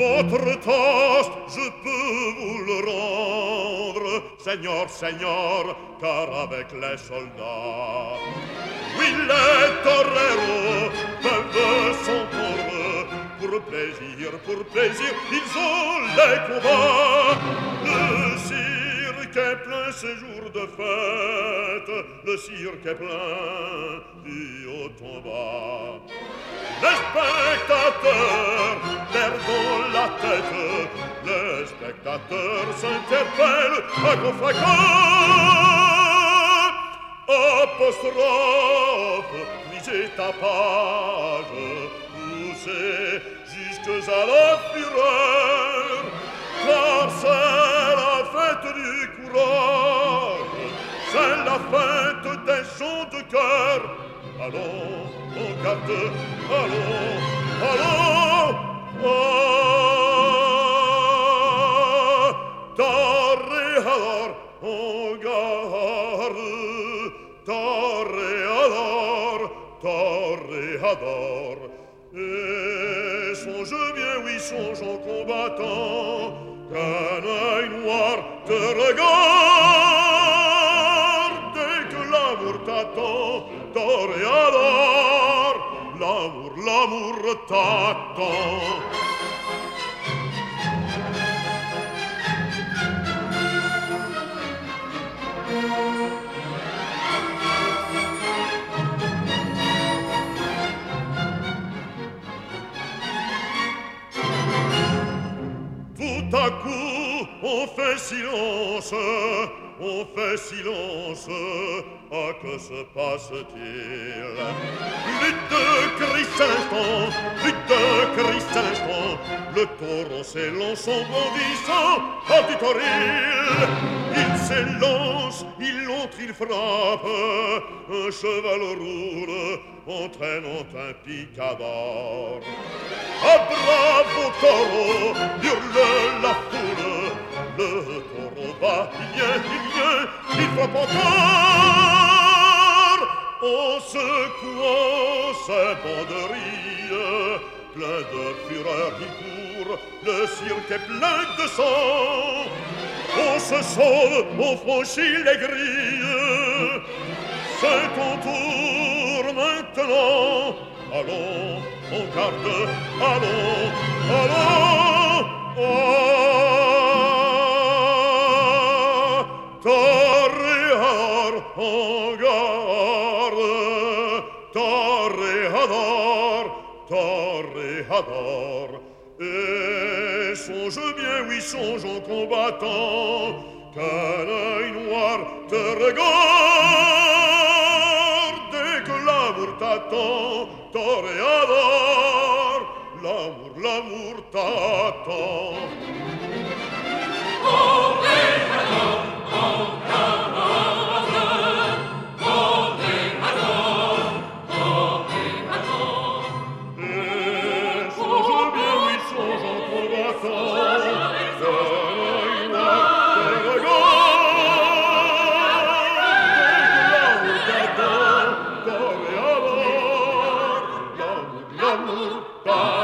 Votre toast, je peux vous le rendre, Seigneur, Seigneur, car avec les soldats, oui, les toreros peuvent s'entendre. Pour plaisir, ils ont les combats. Le cirque est plein ces jours de fête, le cirque est plein du haut en bas. Les spectateurs perdent la tête, les spectateurs s'interpellent à confracas. Apostrophe, lisez ta page, poussez jusque à la fureur, car c'est la fête du courage, c'est la fête des gens de cœur. Allons, on garde, allons, allons, toréador, on garde, toréador, toréador. Et songe bien, oui, songe en combattant, qu'un œil noir te regarde, dès que l'amour t'attend, toréador, l'amour, l'amour t'attend. Tout à coup, on fait silence, on fait silence. Ah, que se passe-t-il? Plus de cris à l'instant, plus de cris à l'instant. Le taureau s'élance en bondissant à du toril. Il s'élance, il entre, il frappe. Un cheval roule, entraînant un picador. Ah, bravo taureau, hurle la foule. Le taureau va, il vient, il frappe encore. En secouant ses banderilles, plein de fureur il court, le cirque est plein de sang. On se sauve, on franchit les grilles. C'est ton tour maintenant. Allons, on garde, allons, allons, toréador, on garde, toréador, toréador. Et songe bien, oui, songe en combattant, qu'un œil noir te regarde, dès que l'amour t'attend, toréador, l'amour, l'amour t'attend. Bye.